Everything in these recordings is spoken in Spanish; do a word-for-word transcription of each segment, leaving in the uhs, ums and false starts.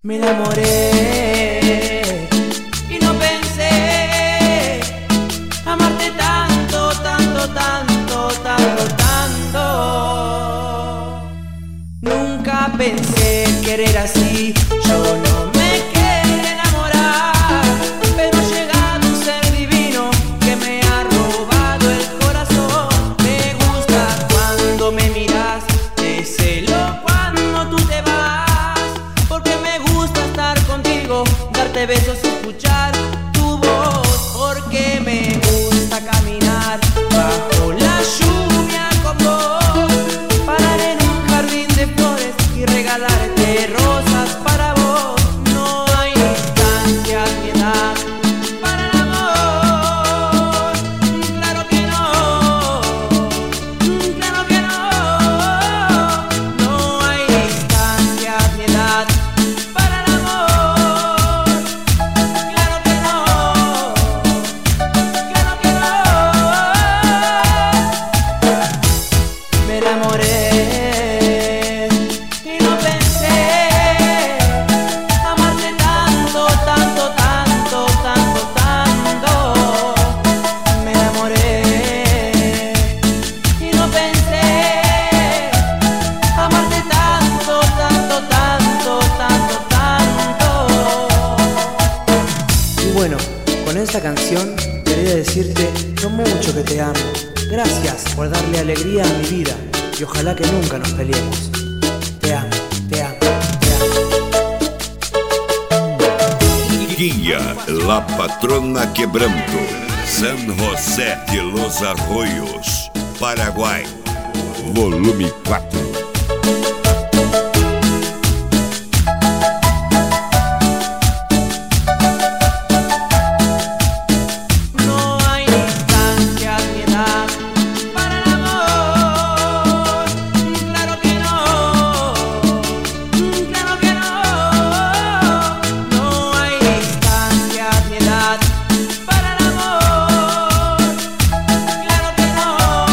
Me enamoré y no pensé amarte tanto, tanto, tanto, tanto, tanto. Nunca pensé querer así, yo no me quería enamorar, pero ha llegado un ser divino que me ha robado el corazón. Me gusta cuando me miras, te celo cuando tú te vas, porque me gusta estar contigo, darte besos y escuchar tu voz, porque me gusta caminar bajo la lluvia con vos, parar en un jardín de flores y regalarte rosas para vos. No hay distancia ni edad para el amor, claro que no, claro que no. No hay distancia ni edad para el amor, claro que no, claro que no. Me enamoré y no pensé amarte tanto, tanto, tanto, tanto, tanto. Me enamoré y no pensé amarte tanto, tanto, tanto, tanto, tanto. Y bueno, con esta canción quería decirte lo mucho que te amo. Gracias por darle alegría a mi vida y ojalá que nunca nos peleemos. Te amo, te amo, te amo. Guia, La Patrona Quebranto, San José de los Arroyos, Paraguai, volume quatro. No hay distancia ni edad para el amor, claro que no, claro que no. No hay distancia ni edad para el amor, claro que no,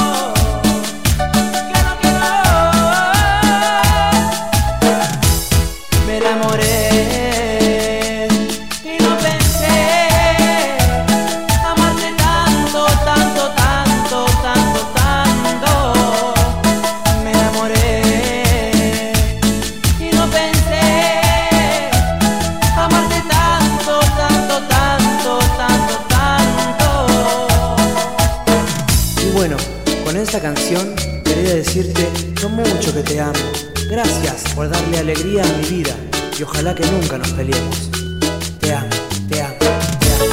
claro que no. Me enamoré y no pensé amarte tanto, tanto, tanto, tanto, tanto. Me enamoré y no pensé amarte tanto, tanto, tanto, tanto, tanto. Y bueno, con esta canción quería decirte lo mucho que te amo. Gracias por darle alegría a mi vida y ojalá que nunca nos peleemos. Te amo, te amo, te amo.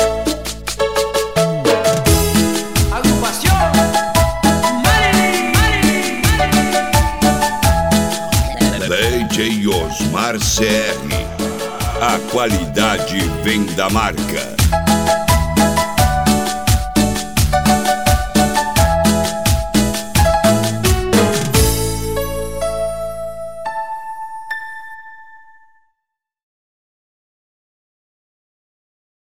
Agrupación Marilyn, Marilyn, Marilyn. D J Osmar C R. A qualidade vem da marca.